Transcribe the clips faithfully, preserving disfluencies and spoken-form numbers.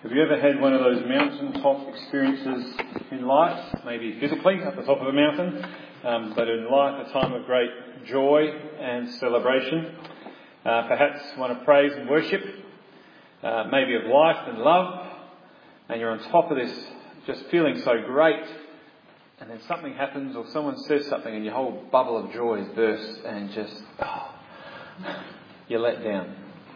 Have you ever had one of those mountaintop experiences in life, maybe physically at the top of a mountain, um, but in life a time of great joy and celebration, uh, perhaps one of praise and worship, uh, maybe of life and love, and you're on top of this just feeling so great, and then something happens or someone says something and your whole bubble of joy is burst and just, oh, you're let down.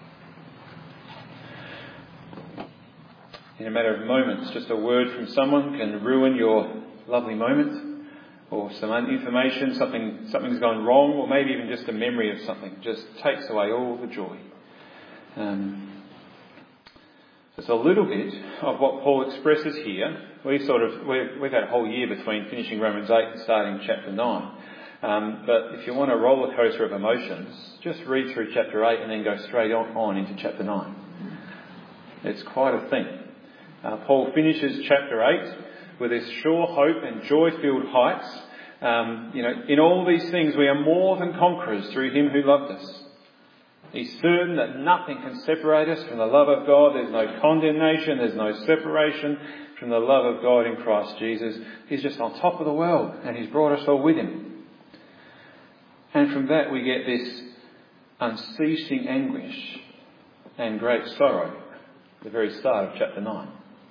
In a matter of moments, just a word from someone can ruin your lovely moment, or some information, something, something's gone wrong, or maybe even just a memory of something just takes away all the joy. Um, it's a little bit of what Paul expresses here. We sort of we've, we've had a whole year between finishing Romans eight and starting chapter nine. Um, but if you want a roller coaster of emotions, just read through chapter eight and then go straight on, on into chapter nine. It's quite a thing. Uh, Paul finishes chapter eight with this sure hope and joy-filled heights. Um, you know, in all these things we are more than conquerors through him who loved us. He's certain that nothing can separate us from the love of God. There's no condemnation, there's no separation from the love of God in Christ Jesus. He's just on top of the world and he's brought us all with him. And from that we get this unceasing anguish and great sorrow at the very start of chapter nine.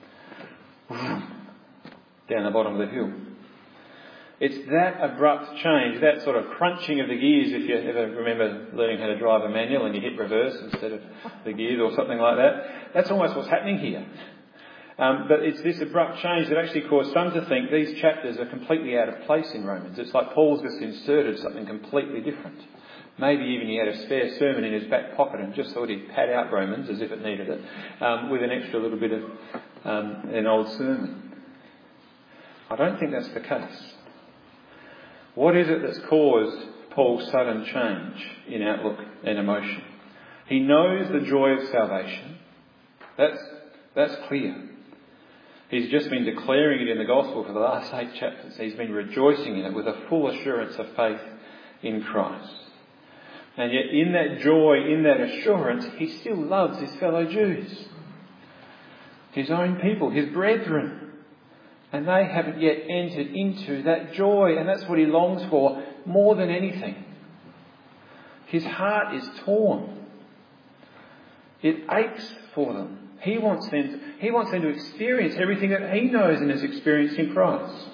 Down the bottom of the hill. It's that abrupt change, that sort of crunching of the gears, if you ever remember learning how to drive a manual and you hit reverse instead of the gears or something like that. That's almost what's happening here. Um, but it's this abrupt change that actually caused some to think these chapters are completely out of place in Romans. It's like Paul's just inserted something completely different. Maybe even he had a spare sermon in his back pocket and just thought he'd pad out Romans as if it needed it, um, with an extra little bit of um, an old sermon. I don't think that's the case. What is it that's caused Paul's sudden change in outlook and emotion? He knows the joy of salvation. That's, that's clear. He's just been declaring it in the gospel for the last eight chapters. He's been rejoicing in it with a full assurance of faith in Christ. And yet in that joy, in that assurance, he still loves his fellow Jews. His own people, his brethren. And they haven't yet entered into that joy. And that's what he longs for more than anything. His heart is torn. It aches for them. He wants them to, he wants them to experience everything that he knows and has experienced in Christ.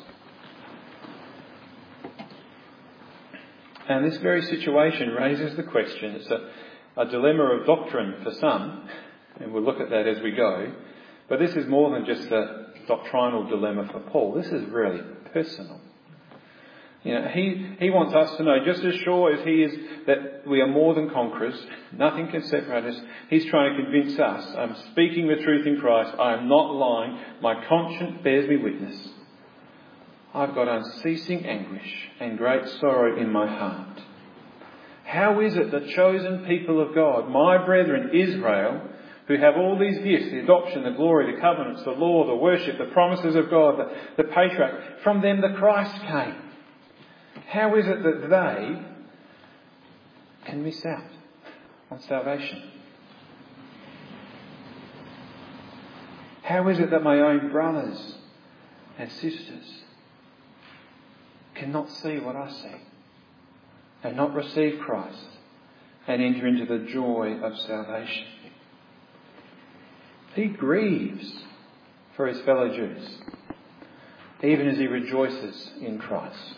And this very situation raises the question. It's a, a dilemma of doctrine for some. And we'll look at that as we go. But this is more than just a doctrinal dilemma for Paul. This is really personal. You know, he, he wants us to know, just as sure as he is that we are more than conquerors, nothing can separate us. He's trying to convince us, I'm speaking the truth in Christ, I am not lying, my conscience bears me witness. I've got unceasing anguish and great sorrow in my heart. How is it the chosen people of God, my brethren Israel, who have all these gifts, the adoption, the glory, the covenants, the law, the worship, the promises of God, the, the patriarch, from them the Christ came. How is it that they can miss out on salvation? How is it that my own brothers and sisters cannot see what I see and not receive Christ and enter into the joy of salvation? He grieves for his fellow Jews, even as he rejoices in Christ.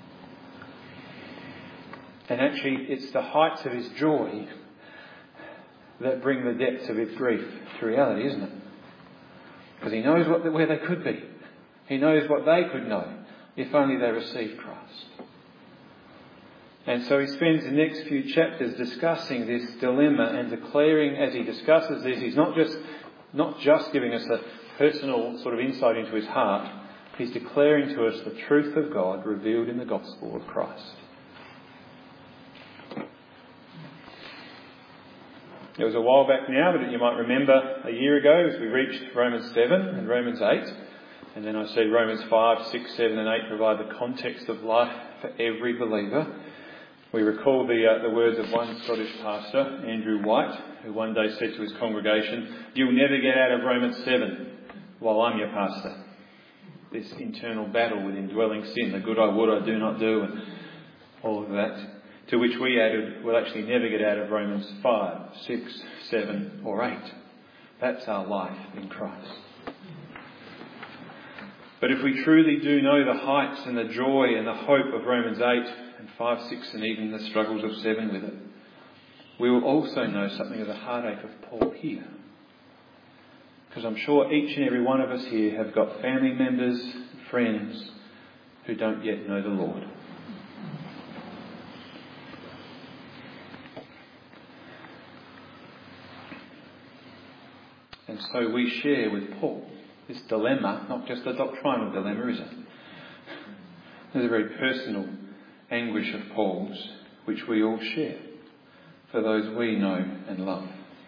And actually, it's the heights of his joy that bring the depths of his grief to reality, isn't it? Because he knows what, where they could be. He knows what they could know if only they received Christ. And so he spends the next few chapters discussing this dilemma and declaring as he discusses this, he's not just Not just giving us a personal sort of insight into his heart, he's declaring to us the truth of God revealed in the gospel of Christ. It was a while back now, but you might remember a year ago as we reached Romans seven and Romans eight. And then I said Romans five, six, seven and eight provide the context of life for every believer. We recall the, uh, the words of one Scottish pastor, Andrew White, who one day said to his congregation, "You'll never get out of Romans seven while I'm your pastor." This internal battle with indwelling sin, the good I would, I do not do, and all of that. To which we added, we'll actually never get out of Romans five, six, seven or eight. That's our life in Christ. But if we truly do know the heights and the joy and the hope of Romans eight and five, six and even the struggles of seven with it, we will also know something of the heartache of Paul here. Because I'm sure each and every one of us here have got family members, friends who don't yet know the Lord. And so we share with Paul this dilemma, not just a doctrinal dilemma, is it? There's a very personal anguish of Paul's, which we all share for those we know and love.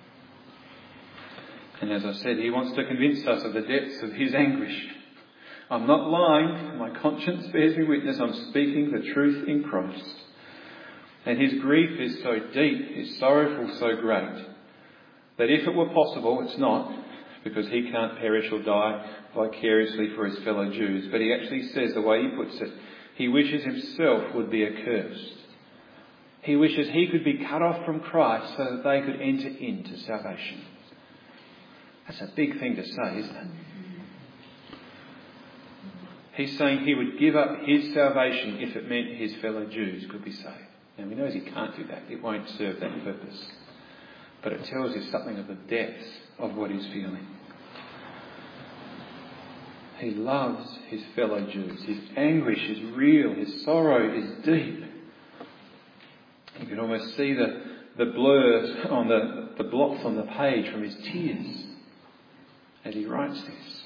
And as I said, he wants to convince us of the depths of his anguish. I'm not lying. My conscience bears me witness. I'm speaking the truth in Christ. And his grief is so deep, his sorrowful so great, that if it were possible, it's not, because he can't perish or die vicariously for his fellow Jews. But he actually says, the way he puts it, he wishes himself would be accursed. He wishes he could be cut off from Christ so that they could enter into salvation. That's a big thing to say, isn't it? He's saying he would give up his salvation if it meant his fellow Jews could be saved. Now, he knows he can't do that. It won't serve that purpose. But it tells you something of the depths of what he's feeling. He loves his fellow Jews. His anguish is real. His sorrow is deep. You can almost see the, the blurs on the, the blots on the page from his tears as he writes this.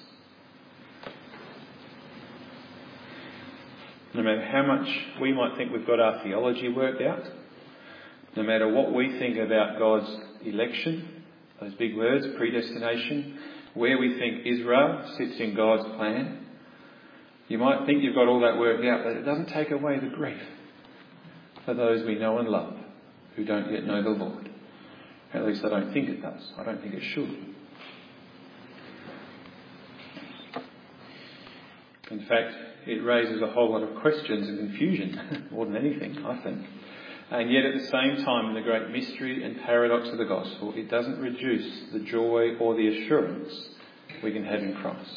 No matter how much we might think we've got our theology worked out, no matter what we think about God's election, those big words, predestination, where we think Israel sits in God's plan, you might think you've got all that worked out, but it doesn't take away the grief for those we know and love who don't yet know the Lord. At least I don't think it does. I don't think it should. In fact, it raises a whole lot of questions and confusion, more than anything, I think. And yet at the same time, in the great mystery and paradox of the gospel, it doesn't reduce the joy or the assurance we can have in Christ.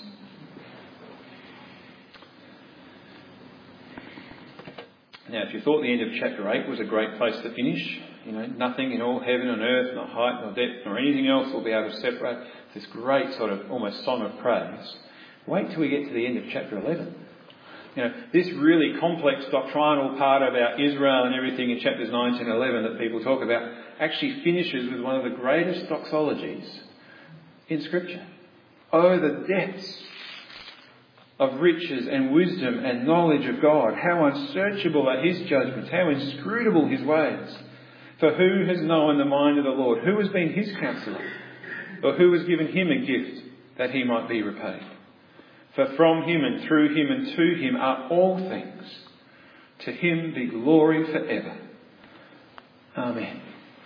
Now, if you thought the end of chapter eight was a great place to finish, you know, nothing in all heaven and earth, nor height, nor depth, nor anything else will be able to separate this great sort of almost song of praise, wait till we get to the end of chapter eleven. You know, this really complex doctrinal part about Israel and everything in chapters nine, ten, eleven that people talk about actually finishes with one of the greatest doxologies in Scripture. Oh, the depths of riches and wisdom and knowledge of God. How unsearchable are his judgments. How inscrutable his ways. For who has known the mind of the Lord? Who has been his counsellor? Or who has given him a gift that he might be repaid? For from him and through him and to him are all things. To him be glory forever. Amen.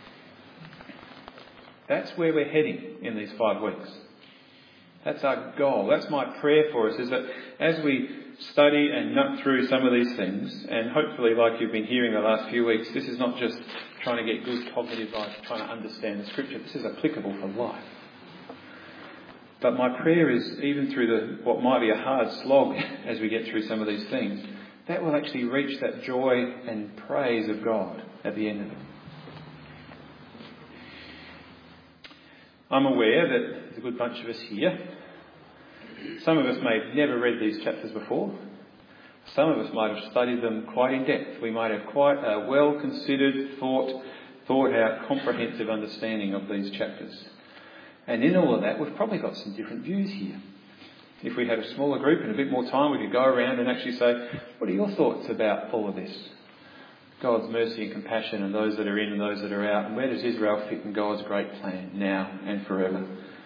That's where we're heading in these five weeks. That's our goal. That's my prayer for us, is that as we study and nut through some of these things, and hopefully, like you've been hearing the last few weeks, this is not just trying to get good cognitive life, trying to understand the Scripture. This is applicable for life. But my prayer is, even through the what might be a hard slog as we get through some of these things, that will actually reach that joy and praise of God at the end of it. I'm aware that there's a good bunch of us here. Some of us may have never read these chapters before. Some of us might have studied them quite in depth. We might have quite a well-considered, thought, thought-out, comprehensive understanding of these chapters. And in all of that, we've probably got some different views here. If we had a smaller group and a bit more time, we could go around and actually say, what are your thoughts about all of this? God's mercy and compassion and those that are in and those that are out. And where does Israel fit in God's great plan now and forever?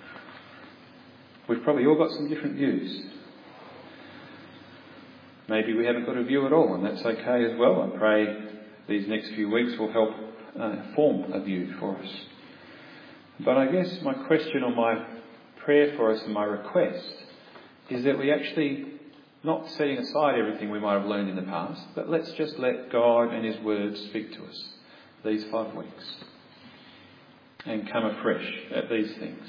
We've probably all got some different views. Maybe we haven't got a view at all, and that's okay as well. I pray these next few weeks will help uh, form a view for us. But I guess my question or my prayer for us and my request is that we actually, not setting aside everything we might have learned in the past, but let's just let God and His Word speak to us these five weeks and come afresh at these things.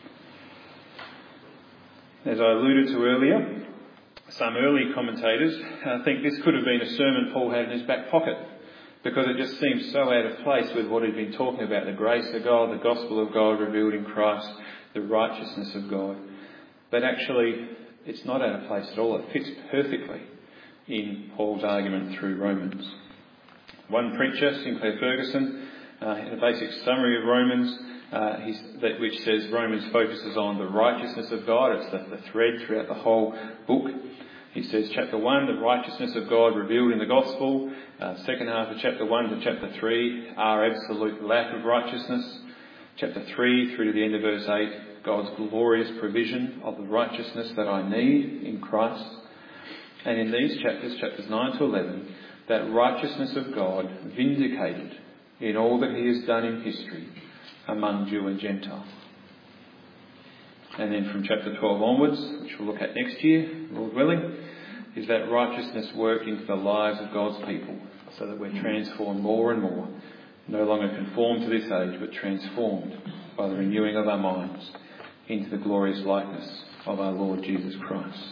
As I alluded to earlier, some early commentators uh, think this could have been a sermon Paul had in his back pocket, because it just seems so out of place with what he'd been talking about, the grace of God, the gospel of God revealed in Christ, the righteousness of God. But actually, it's not out of place at all. It fits perfectly in Paul's argument through Romans. One preacher, Sinclair Ferguson, uh, in a basic summary of Romans, uh, he's, that, which says Romans focuses on the righteousness of God. It's the, the thread throughout the whole book. He says, chapter one, the righteousness of God revealed in the gospel. Uh, second half of chapter one to chapter three, our absolute lack of righteousness. Chapter three through to the end of verse eight, God's glorious provision of the righteousness that I need in Christ. And in these chapters, chapters nine to eleven, that righteousness of God vindicated in all that He has done in history among Jew and Gentile. And then from chapter twelve onwards, which we'll look at next year, Lord willing, is that righteousness worked into the lives of God's people so that we're transformed more and more, no longer conformed to this age, but transformed by the renewing of our minds into the glorious likeness of our Lord Jesus Christ.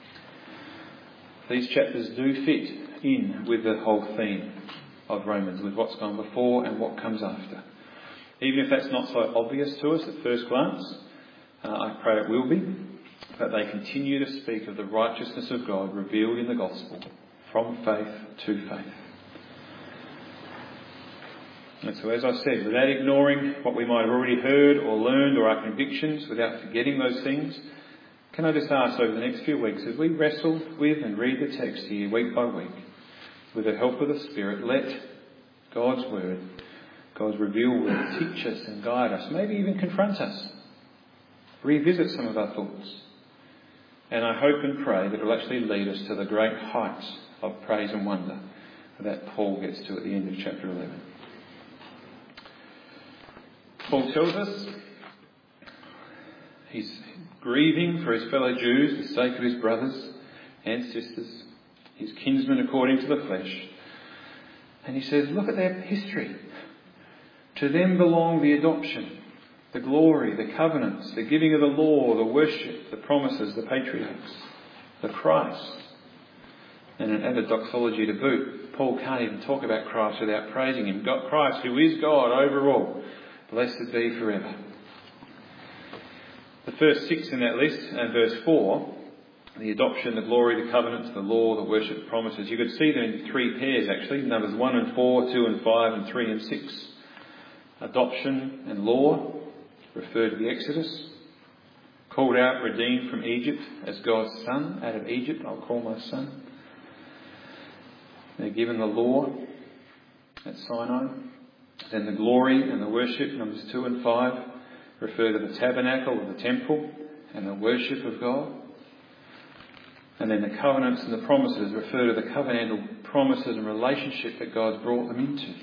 These chapters do fit in with the whole theme of Romans, with what's gone before and what comes after. Even if that's not so obvious to us at first glance, uh, I pray it will be, but they continue to speak of the righteousness of God revealed in the gospel from faith to faith. And so, as I said, without ignoring what we might have already heard or learned or our convictions, without forgetting those things, can I just ask over the next few weeks, as we wrestle with and read the text here week by week, with the help of the Spirit, let God's Word, God's revealed Word, teach us and guide us, maybe even confront us, revisit some of our thoughts. And I hope and pray that it will actually lead us to the great heights of praise and wonder that Paul gets to at the end of chapter eleven. Paul tells us he's grieving for his fellow Jews for the sake of his brothers and sisters, his kinsmen according to the flesh. And he says, look at their history. To them belong the adoption, the glory, the covenants, the giving of the law, the worship, the promises, the patriarchs, the Christ. And an added doxology to boot. Paul can't even talk about Christ without praising Him. God, Christ, who is God over all, blessed be forever. The first six in that list, and verse four, the adoption, the glory, the covenants, the law, the worship, the promises, you could see them in three pairs actually, numbers one and four, two and five, and three and six. Adoption and law refer to the Exodus. Called out, redeemed from Egypt as God's son. Out of Egypt I'll call my son. They're given the law at Sinai. Then the glory and the worship, numbers two and five, refer to the tabernacle or the temple and the worship of God. And then the covenants and the promises refer to the covenantal promises and relationship that God's brought them into.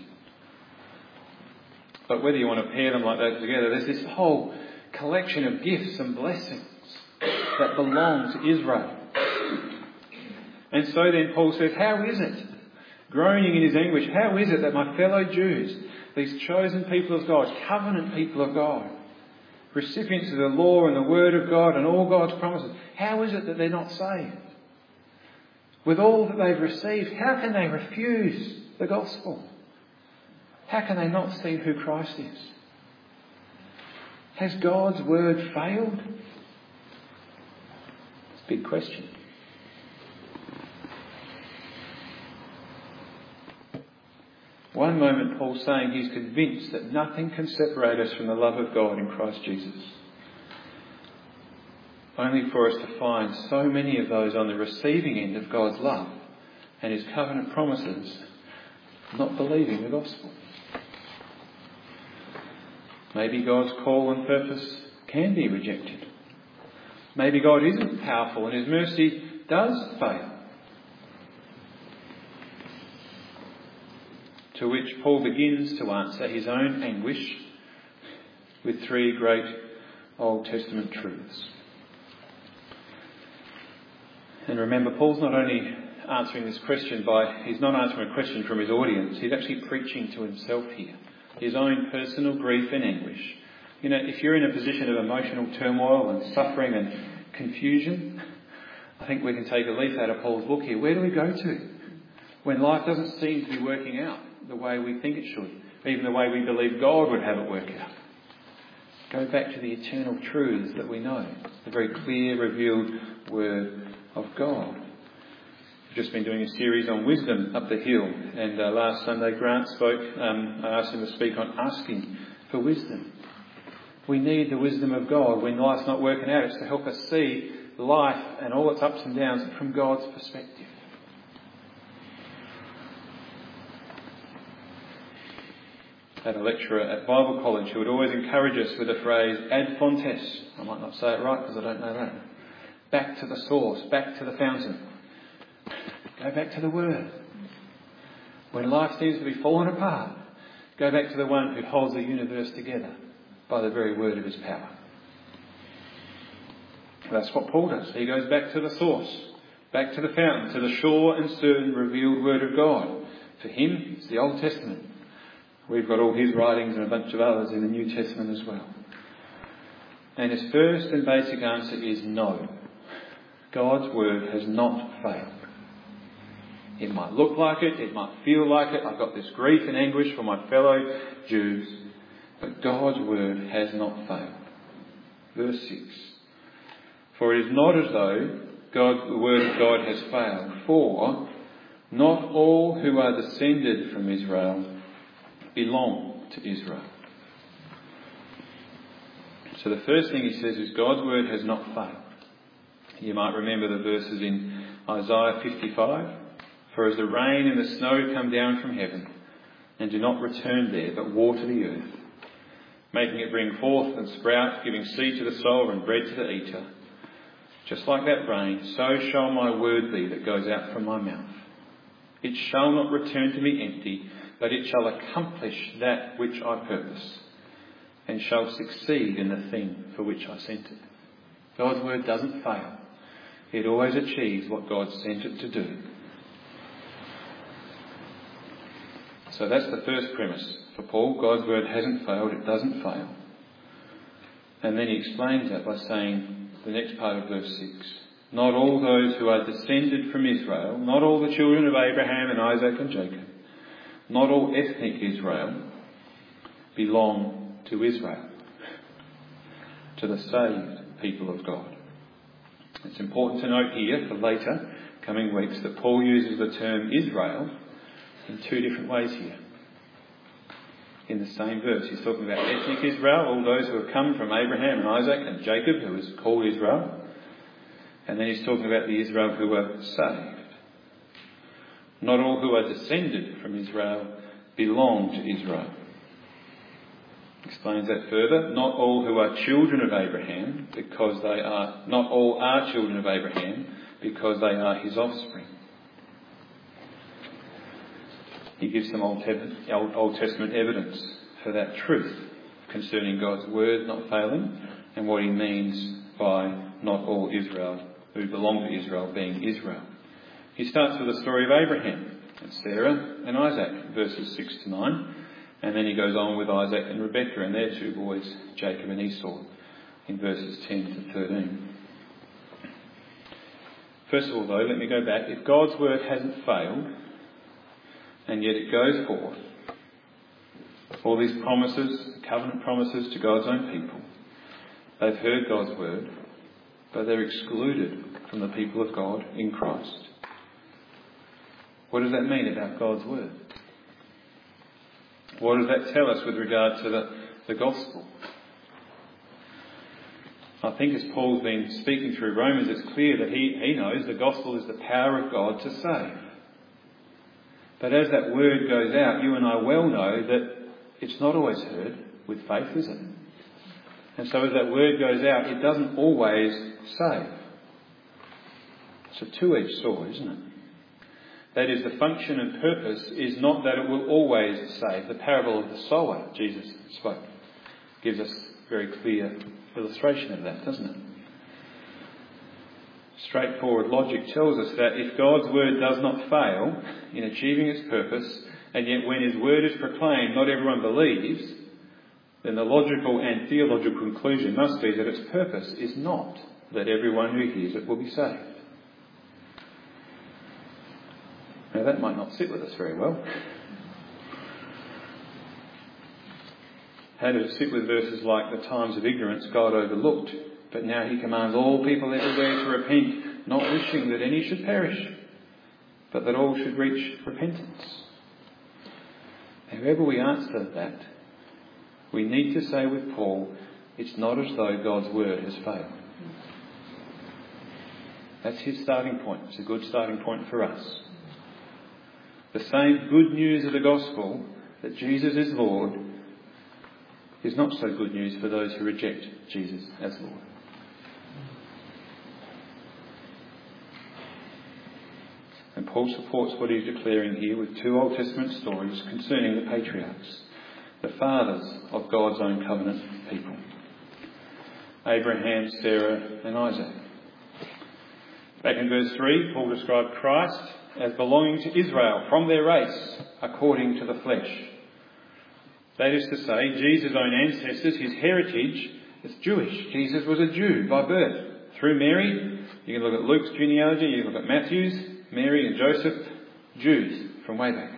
But whether you want to pair them like that together, there's this whole collection of gifts and blessings that belong to Israel. And so then Paul says, how is it, groaning in his anguish, how is it that my fellow Jews, these chosen people of God, covenant people of God, recipients of the law and the word of God and all God's promises, how is it that they're not saved? With all that they've received, how can they refuse the gospel? How can they not see who Christ is? Has God's word failed? It's a big question. One moment Paul's saying he's convinced that nothing can separate us from the love of God in Christ Jesus. Only for us to find so many of those on the receiving end of God's love and His covenant promises not believing the gospel. Maybe God's call and purpose can be rejected. Maybe God isn't powerful and His mercy does fail. to which Paul begins to answer his own anguish with three great Old Testament truths. And remember, Paul's not only answering this question by, he's not answering a question from his audience, he's actually preaching to himself here, his own personal grief and anguish. You know, if you're in a position of emotional turmoil and suffering and confusion, I think we can take a leaf out of Paul's book here. Where do we go to when life doesn't seem to be working out the way we think it should, even the way we believe God would have it work out? Go back to the eternal truths that we know, the very clear, revealed Word of God. We've just been doing a series on wisdom up the hill, and uh, last Sunday Grant spoke, um, I asked him to speak on asking for wisdom. We need the wisdom of God when life's not working out. It's to help us see life and all its ups and downs from God's perspective. I had a lecturer at Bible College who would always encourage us with the phrase ad fontes. I might not say it right because I don't know that. Back to the source, back to the fountain. Go back to the Word. When life seems to be falling apart, go back to the one who holds the universe together by the very word of his power. That's what Paul does. He goes back to the source, back to the fountain, to the sure and certain revealed Word of God. For him, it's the Old Testament. We've got all his writings and a bunch of others in the New Testament as well. And his first and basic answer is no. God's Word has not failed. It might look like it, it might feel like it. I've got this grief and anguish for my fellow Jews. But God's Word has not failed. Verse six. For it is not as though God, the Word of God has failed. For not all who are descended from Israel belong to Israel. So the first thing he says is God's Word has not failed. You might remember the verses in Isaiah fifty-five. For as the rain and the snow come down from heaven, and do not return there, but water the earth, making it bring forth and sprout, giving seed to the sower and bread to the eater, just like that rain, so shall my word be that goes out from my mouth. It shall not return to me empty, but it shall accomplish that which I purpose, and shall succeed in the thing for which I sent it. God's word doesn't fail. It always achieves what God sent it to do. So that's the first premise for Paul. God's word hasn't failed. It doesn't fail. And then he explains that by saying the next part of verse six. Not all those who are descended from Israel, not all the children of Abraham and Isaac and Jacob, not all ethnic Israel belong to Israel, to the saved people of God. It's important to note here for later coming weeks that Paul uses the term Israel in two different ways here. In the same verse, he's talking about ethnic Israel, all those who have come from Abraham and Isaac and Jacob, who is called Israel. And then he's talking about the Israel who are saved. Not all who are descended from Israel belong to Israel. Explains that further. Not all who are children of Abraham, because they are, not all are children of Abraham, because they are his offspring. He gives some Old Testament evidence for that truth concerning God's word not failing and what he means by not all Israel who belong to Israel being Israel. He starts with the story of Abraham and Sarah and Isaac, verses six to nine, and then he goes on with Isaac and Rebekah and their two boys, Jacob and Esau, in verses ten to thirteen. First of all, though, let me go back. If God's word hasn't failed, and yet it goes forth, all these promises, covenant promises to God's own people, they've heard God's word, but they're excluded from the people of God in Christ. What does that mean about God's word? What does that tell us with regard to the, the gospel? I think as Paul's been speaking through Romans, it's clear that he, he knows the gospel is the power of God to save. But as that word goes out, you and I well know that it's not always heard with faith, is it? And so as that word goes out, it doesn't always save. It's a two-edged sword, isn't it? That is, the function and purpose is not that it will always save. The parable of the sower Jesus spoke gives us very clear illustration of that, doesn't it? Straightforward logic tells us that if God's word does not fail in achieving its purpose, and yet when his word is proclaimed not everyone believes, then the logical and theological conclusion must be that its purpose is not that everyone who hears it will be saved. Now that might not sit with us very well. How does it sit with verses like the times of ignorance God overlooked, but now he commands all people everywhere to repent, not wishing that any should perish, but that all should reach repentance? However we answer that, we need to say with Paul, it's not as though God's word has failed. That's his starting point. It's a good starting point for us. The same good news of the gospel, that Jesus is Lord, is not so good news for those who reject Jesus as Lord. And Paul supports what he's declaring here with two Old Testament stories concerning the patriarchs, the fathers of God's own covenant people, Abraham, Sarah and Isaac. Back in verse three, Paul described Christ as belonging to Israel from their race according to the flesh. That is to say, Jesus' own ancestors, his heritage, is Jewish. Jesus was a Jew by birth. Through Mary, you can look at Luke's genealogy, you can look at Matthew's, Mary and Joseph, Jews from way back.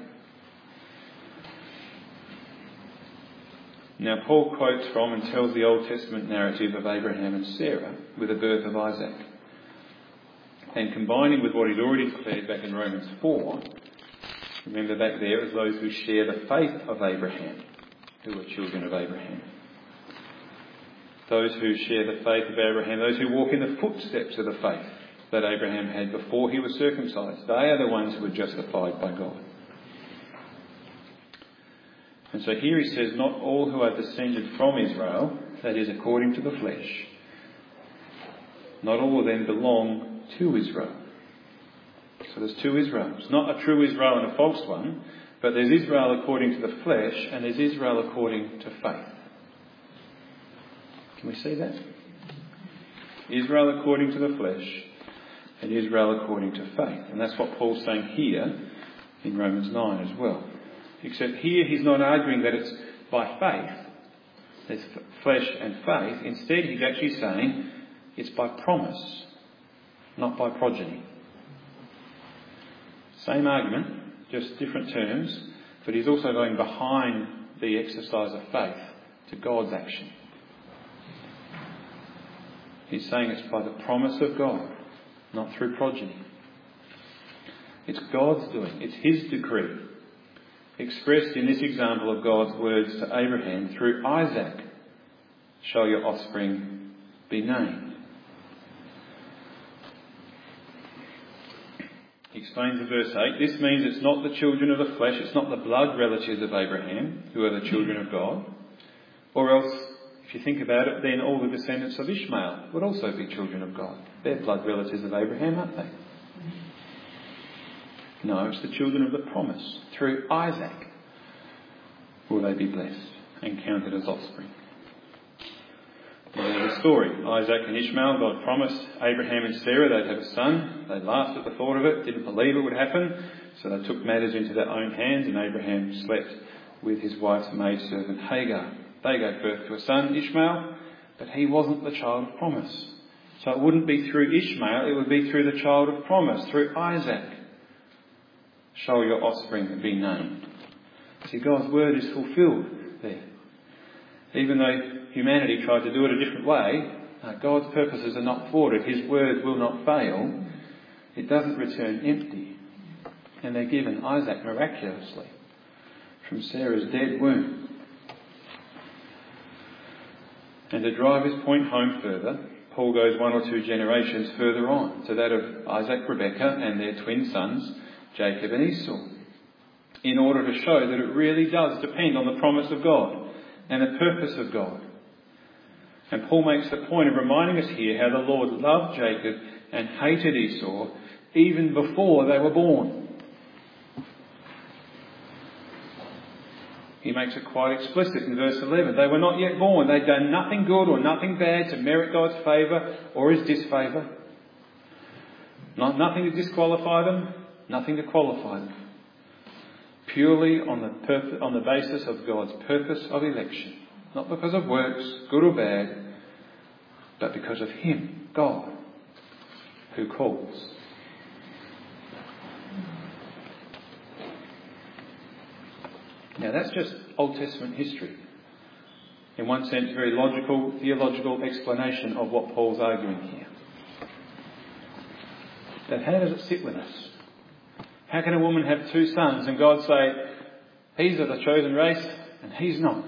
Now Paul quotes from and tells the Old Testament narrative of Abraham and Sarah with the birth of Isaac. And combining with what he'd already declared back in Romans four, remember back there as those who share the faith of Abraham, who are children of Abraham. Those who share the faith of Abraham, those who walk in the footsteps of the faith that Abraham had before he was circumcised, they are the ones who were justified by God. And so here he says, not all who are descended from Israel, that is according to the flesh, not all of them belong to Israel. So there's two Israels. Not a true Israel and a false one, but there's Israel according to the flesh and there's Israel according to faith. Can we see that? Israel according to the flesh and Israel according to faith. And that's what Paul's saying here in Romans nine as well. Except here he's not arguing that it's by faith, there's flesh and faith. Instead he's actually saying it's by promise, not by progeny. Same argument, just different terms, but he's also going behind the exercise of faith to God's action. He's saying it's by the promise of God, not through progeny. It's God's doing. It's his decree, expressed in this example of God's words to Abraham, through Isaac shall your offspring be named. He explains in verse eight, this means it's not the children of the flesh, it's not the blood relatives of Abraham who are the children of God. Or else, if you think about it, then all the descendants of Ishmael would also be children of God. They're blood relatives of Abraham, aren't they? No, it's the children of the promise. Through Isaac will they be blessed and counted as offspring. There's the story. Isaac and Ishmael, God promised Abraham and Sarah they'd have a son. They laughed at the thought of it, didn't believe it would happen, so they took matters into their own hands, and Abraham slept with his wife's maidservant Hagar. They gave birth to a son, Ishmael, but he wasn't the child of promise. So it wouldn't be through Ishmael, it would be through the child of promise, through Isaac. Shall your offspring be named. See, God's word is fulfilled there. Even though humanity tried to do it a different way, uh, God's purposes are not thwarted. His word will not fail. It doesn't return empty. And they're given Isaac miraculously from Sarah's dead womb. And to drive his point home further, Paul goes one or two generations further on to that of Isaac, Rebekah and their twin sons, Jacob and Esau, in order to show that it really does depend on the promise of God and the purpose of God. And Paul makes the point of reminding us here how the Lord loved Jacob and hated Esau even before they were born. He makes it quite explicit in verse eleven. They were not yet born. They'd done nothing good or nothing bad to merit God's favour or his disfavour. Not, nothing to disqualify them, nothing to qualify them. Purely on the, purpose, on the basis of God's purpose of election. Not because of works, good or bad, but because of him, God, who calls. Now that's just Old Testament history. In one sense, very logical, theological explanation of what Paul's arguing here. But how does it sit with us? How can a woman have two sons and God say, he's of the chosen race and he's not?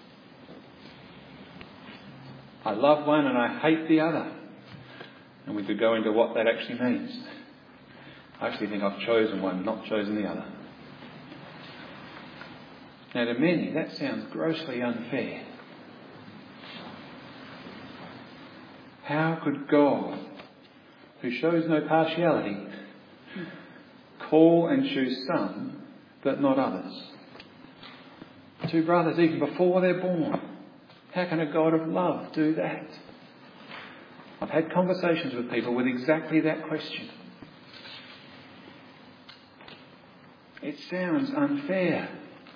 I love one and I hate the other. And we could go into what that actually means. I actually think I've chosen one, not chosen the other. Now to many, that sounds grossly unfair. How could God, who shows no partiality, call and choose some, but not others? Two brothers even before they're born. How can a God of love do that? I've had conversations with people with exactly that question. It sounds unfair.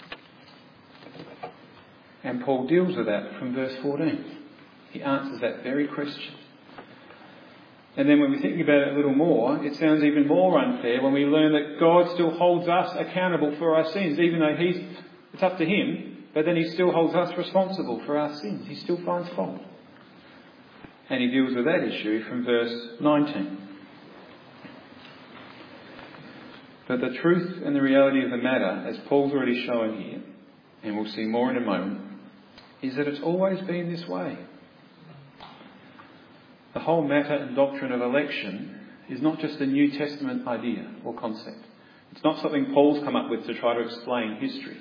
And Paul deals with that from verse fourteen. He answers that very question. And then when we think about it a little more, it sounds even more unfair when we learn that God still holds us accountable for our sins, even though he's, it's up to him, but then he still holds us responsible for our sins. He still finds fault. And he deals with that issue from verse nineteen. But the truth and the reality of the matter, as Paul's already shown here, and we'll see more in a moment, is that it's always been this way. The whole matter and doctrine of election is not just a New Testament idea or concept. It's not something Paul's come up with to try to explain history.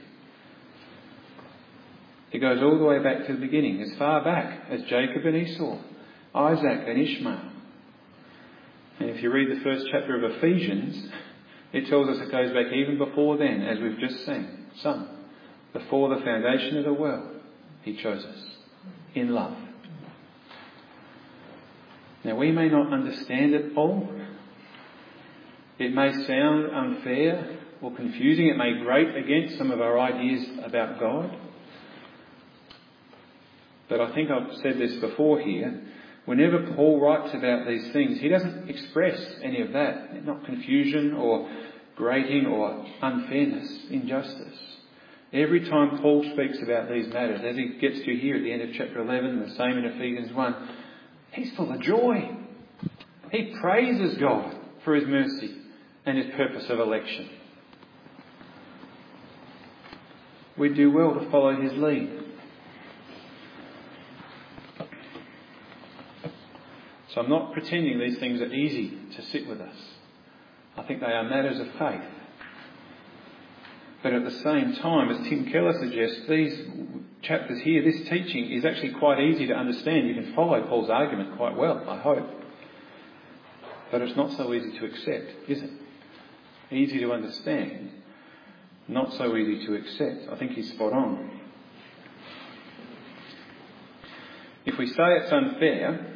It goes all the way back to the beginning, as far back as Jacob and Esau, Isaac and Ishmael. And if you read the first chapter of Ephesians, it tells us it goes back even before then, as we've just seen. Son, before the foundation of the world, he chose us in love. Now we may not understand it all. It may sound unfair or confusing. It may grate against some of our ideas about God. But I think I've said this before here. Whenever Paul writes about these things, he doesn't express any of that. Not confusion or grating or unfairness, injustice. Every time Paul speaks about these matters, as he gets to here at the end of chapter eleven, the same in Ephesians one, he's full of joy. He praises God for his mercy and his purpose of election. We do well to follow his lead. So I'm not pretending these things are easy to sit with us. I think they are matters of faith. But at the same time, as Tim Keller suggests, these chapters here, this teaching is actually quite easy to understand. You can follow Paul's argument quite well, I hope. But it's not so easy to accept, is it? Easy to understand, not so easy to accept. I think he's spot on. If we say it's unfair,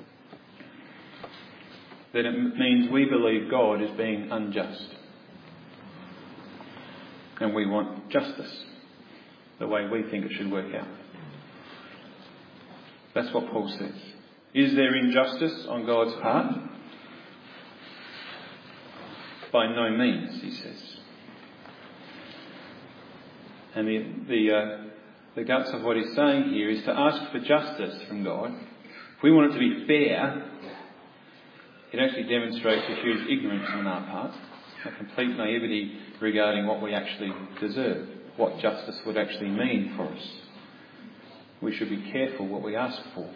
then it means we believe God is being unjust. And we want justice, the way we think it should work out. That's what Paul says. Is there injustice on God's part? By no means, he says. And the the, uh, the guts of what he's saying here is to ask for justice from God. If we want it to be fair, it actually demonstrates a huge ignorance on our part, a complete naivety regarding what we actually deserve, what justice would actually mean for us. We should be careful what we ask for.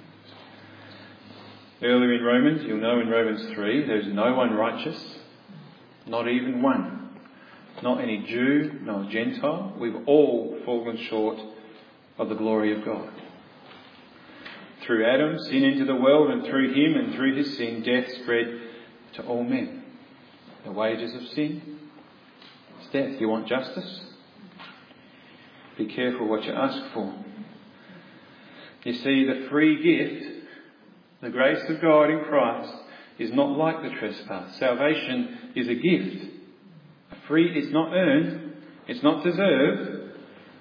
Earlier in Romans, you'll know in Romans three, there's no one righteous, not even one. Not any Jew, nor Gentile. We've all fallen short of the glory of God. Through Adam, sin entered the world, and through him and through his sin, death spread to all men. The wages of sin is death. You want justice? Be careful what you ask for. You see, the free gift, the grace of God in Christ, is not like the trespass. Salvation is a gift. A free, it's not earned. It's not deserved.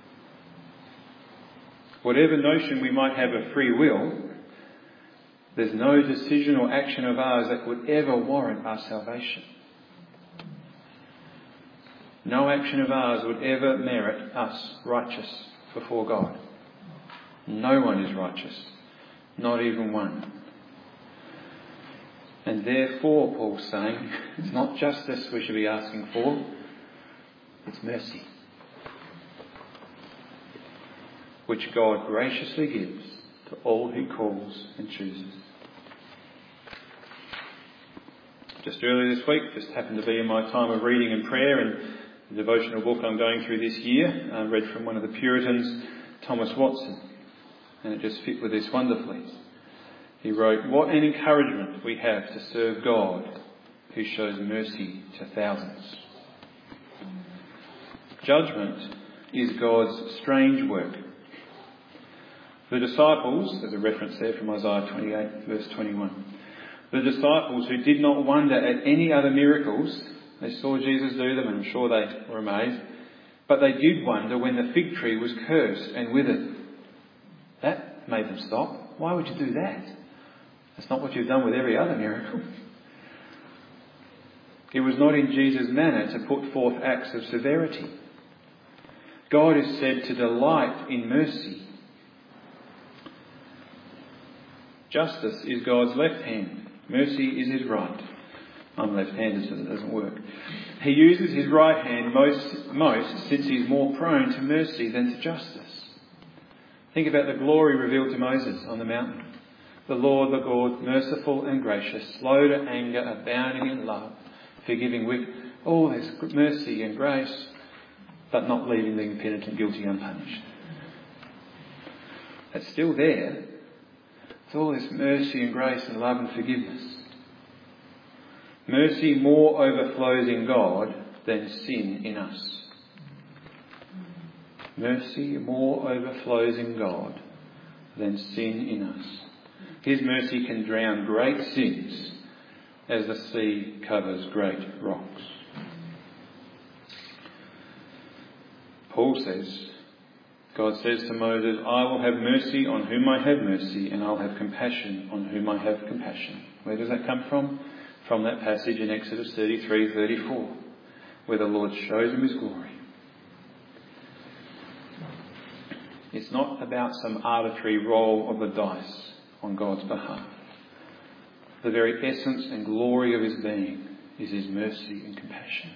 Whatever notion we might have of free will, there's no decision or action of ours that would ever warrant our salvation. No action of ours would ever merit us righteous before God. No one is righteous. Not even one. And therefore, Paul's saying, it's not justice we should be asking for, it's mercy, which God graciously gives to all He calls and chooses. Just earlier this week, just happened to be in my time of reading and prayer, and the devotional book I'm going through this year, I read from one of the Puritans, Thomas Watson, and it just fit with this wonderfully. He wrote, "What an encouragement we have to serve God, who shows mercy to thousands." Judgment is God's strange work. The disciples, there's a reference there from Isaiah twenty-eight, verse twenty-one. The disciples who did not wonder at any other miracles, they saw Jesus do them, and I'm sure they were amazed, but they did wonder when the fig tree was cursed and withered. That made them stop. Why would you do that? That's not what you've done with every other miracle. It was not in Jesus' manner to put forth acts of severity. God is said to delight in mercy. Justice is God's left hand. Mercy is His right. I'm left-handed, so it doesn't work. He uses His right hand most, most since He's more prone to mercy than to justice. Think about the glory revealed to Moses on the mountain. The Lord, the God, merciful and gracious, slow to anger, abounding in love, forgiving with all this mercy and grace, but not leaving the impenitent guilty unpunished. It's still there. It's all this mercy and grace and love and forgiveness. Mercy more overflows in God than sin in us. Mercy more overflows in God than sin in us. His mercy can drown great sins as the sea covers great rocks. Paul says, God says to Moses, "I will have mercy on whom I have mercy, and I'll have compassion on whom I have compassion." Where does that come from? From that passage in Exodus thirty-three, thirty-four, where the Lord shows him His glory. It's not about some arbitrary roll of the dice on God's behalf. The very essence and glory of His being is His mercy and compassion.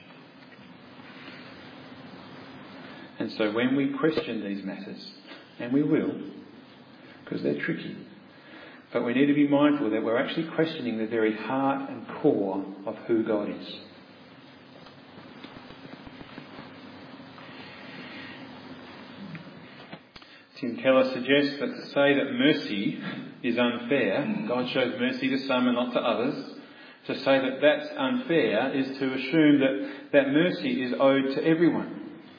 And so when we question these matters, and we will, because they're tricky, but we need to be mindful that we're actually questioning the very heart and core of who God is. Tim Keller suggests that to say that mercy is unfair, God shows mercy to some and not to others, to say that that's unfair is to assume that that mercy is owed to everyone.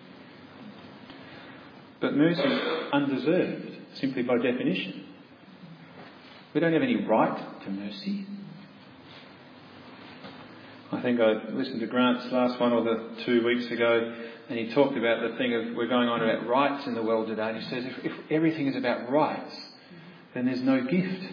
But mercy is undeserved, simply by definition. We don't have any right to mercy. I think I listened to Grant's last one or the two weeks ago, and he talked about the thing of we're going on about rights in the world today. And he says if, if everything is about rights, then there's no gift.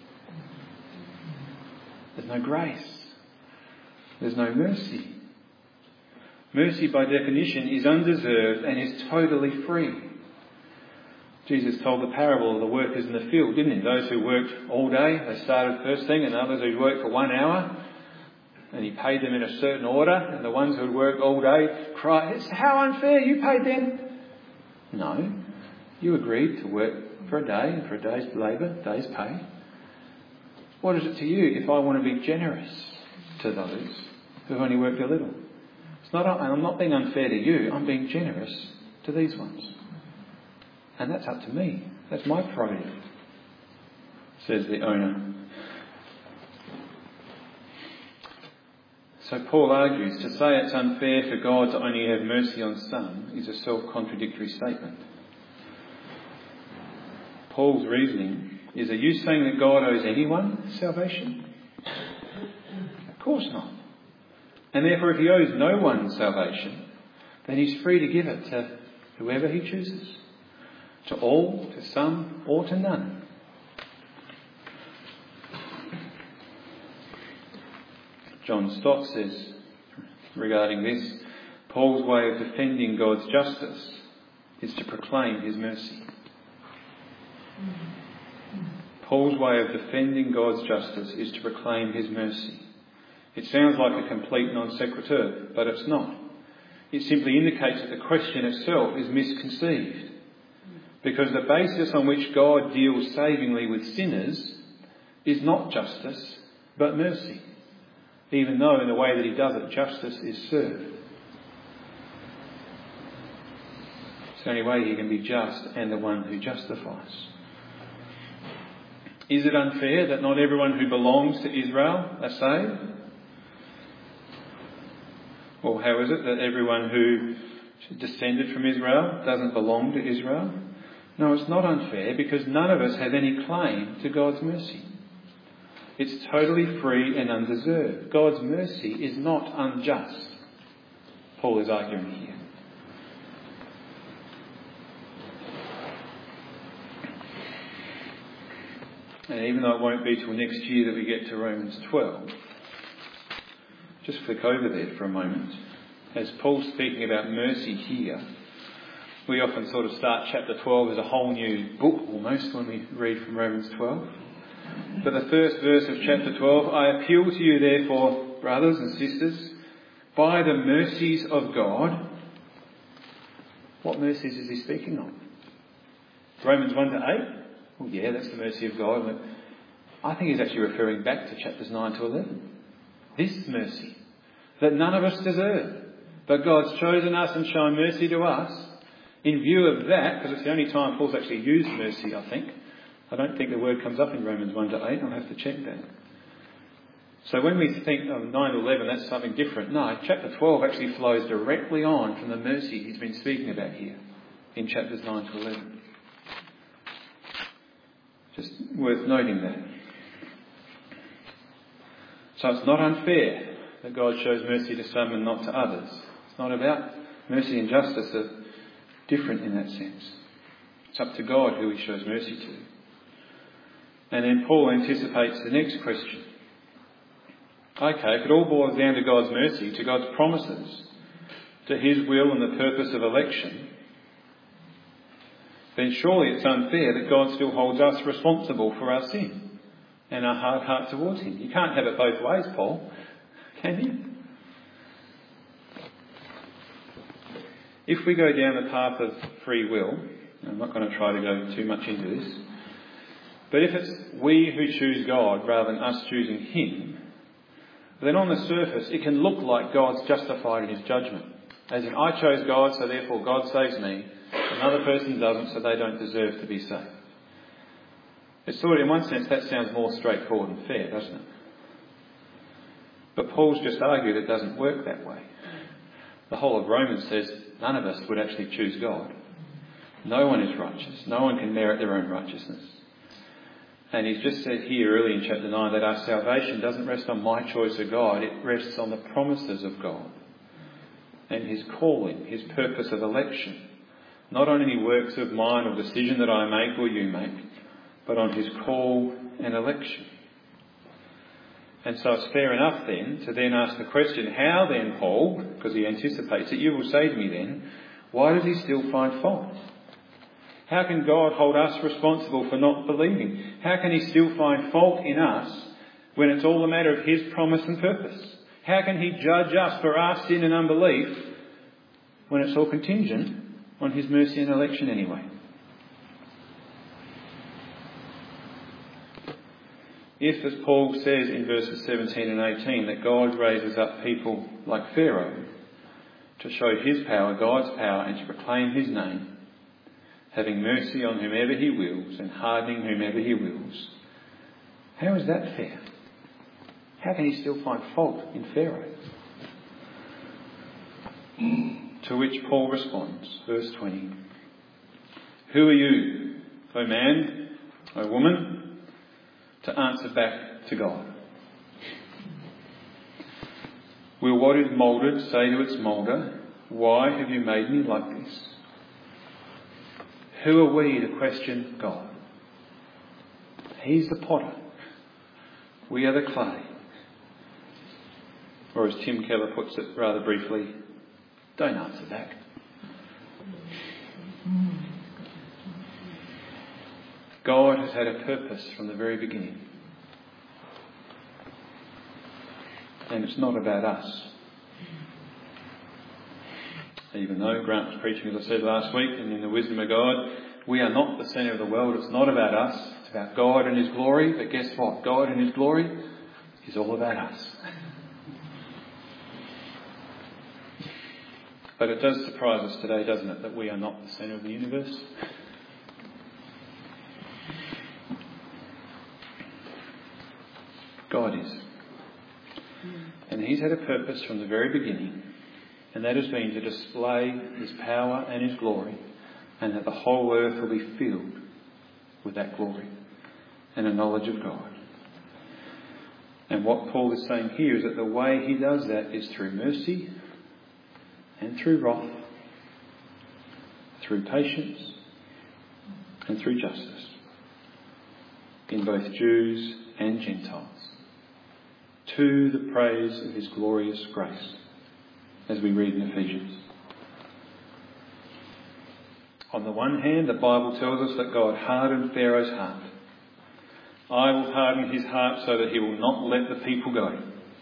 There's no grace. There's no mercy. Mercy, by definition, is undeserved and is totally free. Jesus told the parable of the workers in the field, didn't he? Those who worked all day, they started first thing, and others who worked for one hour, and he paid them in a certain order, and the ones who had worked all day cried, "How unfair, you paid them." No, you agreed to work for a day and for a day's labour, day's pay. What is it to you if I want to be generous to those who've only worked a little? It's not, and I'm not being unfair to you, I'm being generous to these ones. And that's up to me. That's my prerogative, says the owner. So Paul argues, to say it's unfair for God to only have mercy on some is a self-contradictory statement. Paul's reasoning is, are you saying that God owes anyone salvation? Of course not. And therefore, if he owes no one salvation, then he's free to give it to whoever he chooses. To all, to some, or to none. John Stott says regarding this, Paul's way of defending God's justice is to proclaim his mercy. Paul's way of defending God's justice is to proclaim his mercy. It sounds like a complete non sequitur, but it's not. It simply indicates that the question itself is misconceived. Because the basis on which God deals savingly with sinners is not justice, but mercy. Even though in the way that he does it, justice is served. It's the only way he can be just and the one who justifies. Is it unfair that not everyone who belongs to Israel are saved? Or how is it that everyone who descended from Israel doesn't belong to Israel? No, it's not unfair because none of us have any claim to God's mercy. It's totally free and undeserved. God's mercy is not unjust, Paul is arguing here. And even though it won't be till next year that we get to Romans twelve, just flick over there for a moment. As Paul's speaking about mercy here, we often sort of start chapter twelve as a whole new book almost when we read from Romans twelve. But the first verse of chapter twelve, I appeal to you therefore, brothers and sisters, by the mercies of God. What mercies is he speaking of? Romans one to eight? Well, yeah, that's the mercy of God. But I think he's actually referring back to chapters nine to eleven. This mercy that none of us deserve. But God's chosen us and shown mercy to us. In view of that, because it's the only time Paul's actually used mercy, I think. I don't think the word comes up in Romans one to eight. I'll have to check that. So when we think of nine to eleven, that's something different. No, chapter twelve actually flows directly on from the mercy he's been speaking about here in chapters nine to eleven. Just worth noting that. So it's not unfair that God shows mercy to some and not to others. It's not about mercy and justice are different in that sense. It's up to God who he shows mercy to. And then Paul anticipates the next question. Okay, if it all boils down to God's mercy, to God's promises, to his will and the purpose of election, then surely it's unfair that God still holds us responsible for our sin and our hard heart towards him. You can't have it both ways, Paul, can you? If we go down the path of free will, I'm not going to try to go too much into this, but if it's we who choose God rather than us choosing him, then on the surface it can look like God's justified in his judgment. As in, I chose God, so therefore God saves me. Another person doesn't, so they don't deserve to be saved. It's sort of, in one sense, that sounds more straightforward and fair, doesn't it? But Paul's just argued it doesn't work that way. The whole of Romans says none of us would actually choose God. No one is righteous. No one can merit their own righteousness. And he's just said here early in chapter nine that our salvation doesn't rest on my choice of God, it rests on the promises of God and his calling, his purpose of election. Not on any works of mine or decision that I make or you make, but on his call and election. And so it's fair enough then to then ask the question, how then, Paul, because he anticipates it, you will say to me then, why does he still find fault? How can God hold us responsible for not believing? How can he still find fault in us when it's all a matter of his promise and purpose? How can he judge us for our sin and unbelief when it's all contingent on his mercy and election anyway? If, as Paul says in verses seventeen and eighteen, that God raises up people like Pharaoh to show his power, God's power, and to proclaim his name, having mercy on whomever he wills and hardening whomever he wills, how is that fair? How can he still find fault in Pharaoh? To which Paul responds, verse twenty, who are you, O man, O woman, to answer back to God. Will what is moulded say to its moulder, why have you made me like this? Who are we to question God? He's the potter. We are the clay. Or as Tim Keller puts it rather briefly, don't answer back. God has had a purpose from the very beginning. And it's not about us. Even though Grant was preaching, as I said last week, and in the wisdom of God, we are not the centre of the world. It's not about us. It's about God and His glory. But guess what? God and His glory is all about us. But it does surprise us today, doesn't it, that we are not the centre of the universe? God is. And He's had a purpose from the very beginning, and that has been to display His power and His glory, and that the whole earth will be filled with that glory and a knowledge of God. And what Paul is saying here is that the way He does that is through mercy and through wrath, through patience and through justice, in both Jews and Gentiles, to the praise of His glorious grace, as we read in Ephesians. On the one hand, the Bible tells us that God hardened Pharaoh's heart. I will harden his heart so that he will not let the people go.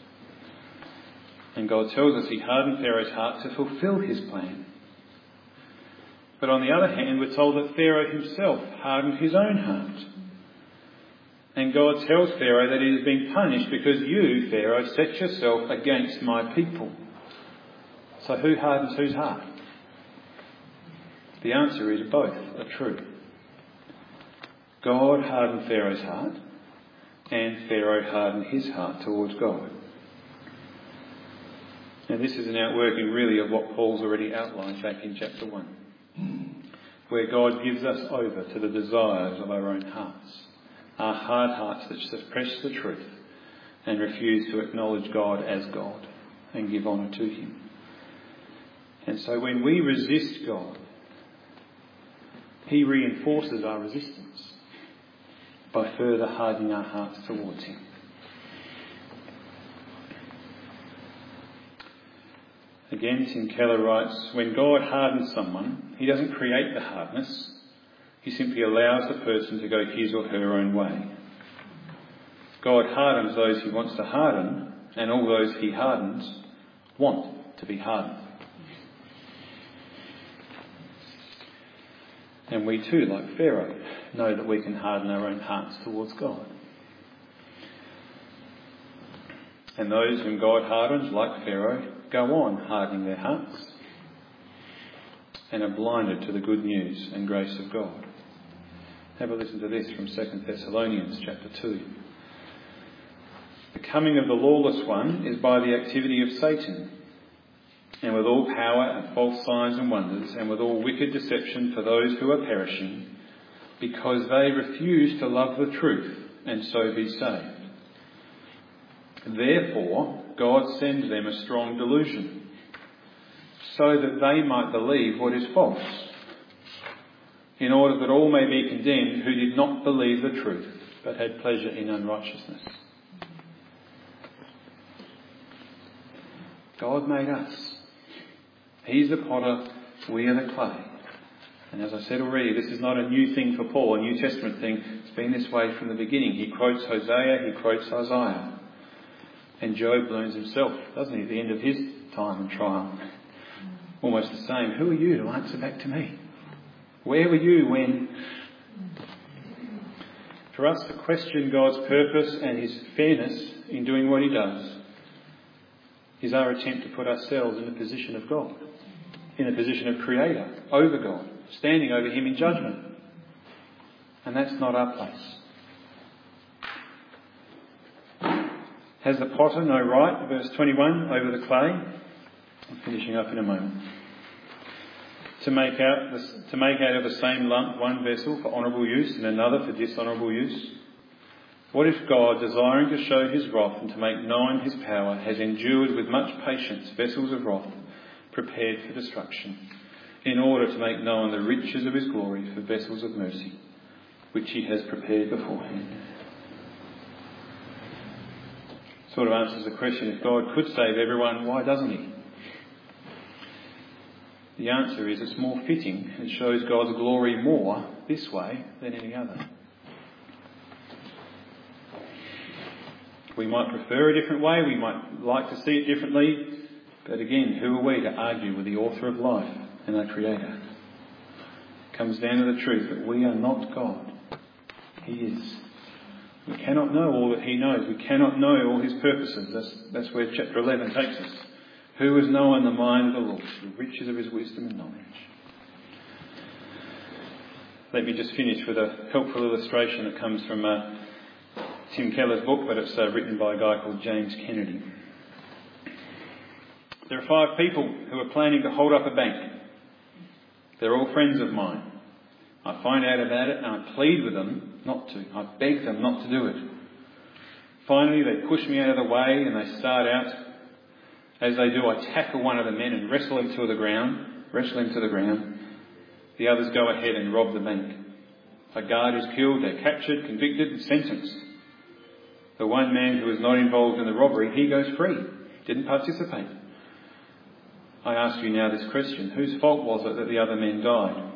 And God tells us He hardened Pharaoh's heart to fulfill His plan. But on the other hand, we're told that Pharaoh himself hardened his own heart. And God tells Pharaoh that he is being punished because you, Pharaoh, set yourself against my people. So who hardens whose heart? The answer is both are true. God hardened Pharaoh's heart, and Pharaoh hardened his heart towards God. Now this is an outworking really of what Paul's already outlined back in chapter one, where God gives us over to the desires of our own hearts, our hard hearts that suppress the truth and refuse to acknowledge God as God and give honour to Him. And so when we resist God, He reinforces our resistance by further hardening our hearts towards Him. Again, Tim Keller writes, when God hardens someone, He doesn't create the hardness. He simply allows the person to go his or her own way. God hardens those He wants to harden, and all those He hardens want to be hardened. And we too, like Pharaoh, know that we can harden our own hearts towards God. And those whom God hardens, like Pharaoh, go on hardening their hearts and are blinded to the good news and grace of God. Have a listen to this from Second Thessalonians chapter two. The coming of the lawless one is by the activity of Satan, and with all power and false signs and wonders, and with all wicked deception for those who are perishing, because they refuse to love the truth and so be saved. Therefore, God sends them a strong delusion, so that they might believe what is false, in order that all may be condemned who did not believe the truth, but had pleasure in unrighteousness. God made us. He's the potter, we are the clay. And as I said already, this is not a new thing for Paul, a New Testament thing. It's been this way from the beginning. He quotes Hosea, he quotes Isaiah. And Job learns himself, doesn't he, at the end of his time and trial. Almost the same. Who are you to answer back to me? Where were you when... For us to question God's purpose and His fairness in doing what He does is our attempt to put ourselves in the position of God, in the position of Creator, over God, standing over Him in judgment. And that's not our place. Has the potter no right, verse twenty-one, over the clay? I'm finishing up in a moment. to make out the, to make out of the same lump one vessel for honourable use and another for dishonourable use? What if God, desiring to show his wrath and to make known his power, has endured with much patience vessels of wrath prepared for destruction, in order to make known the riches of his glory for vessels of mercy, which he has prepared beforehand? Sort of answers the question, if God could save everyone, why doesn't he? The answer is it's more fitting and shows God's glory more this way than any other. We might prefer a different way, we might like to see it differently, but again, who are we to argue with the author of life and our Creator? It comes down to the truth that we are not God. He is. We cannot know all that he knows. We cannot know all his purposes. That's, that's where chapter eleven takes us. Who has known the mind of the Lord, the riches of his wisdom and knowledge? Let me just finish with a helpful illustration that comes from uh, Tim Keller's book, but it's uh, written by a guy called James Kennedy. There are five people who are planning to hold up a bank. They're all friends of mine. I find out about it and I plead with them not to. I beg them not to do it. Finally, they push me out of the way and they start out. As they do, I tackle one of the men and wrestle him to the ground. Wrestle him to the ground. The others go ahead and rob the bank. A guard is killed, they're captured, convicted and sentenced. The one man who was not involved in the robbery, he goes free. Didn't participate. I ask you now this question. Whose fault was it that the other men died?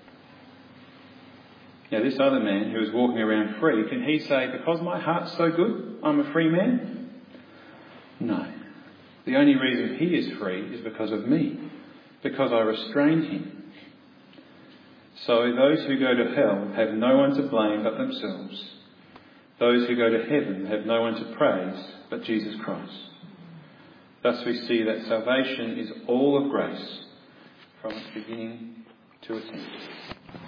Now this other man who is walking around free, can he say, because my heart's so good, I'm a free man? No. The only reason he is free is because of me. Because I restrained him. So those who go to hell have no one to blame but themselves. Those who go to heaven have no one to praise but Jesus Christ. Thus we see that salvation is all of grace from its beginning to its end.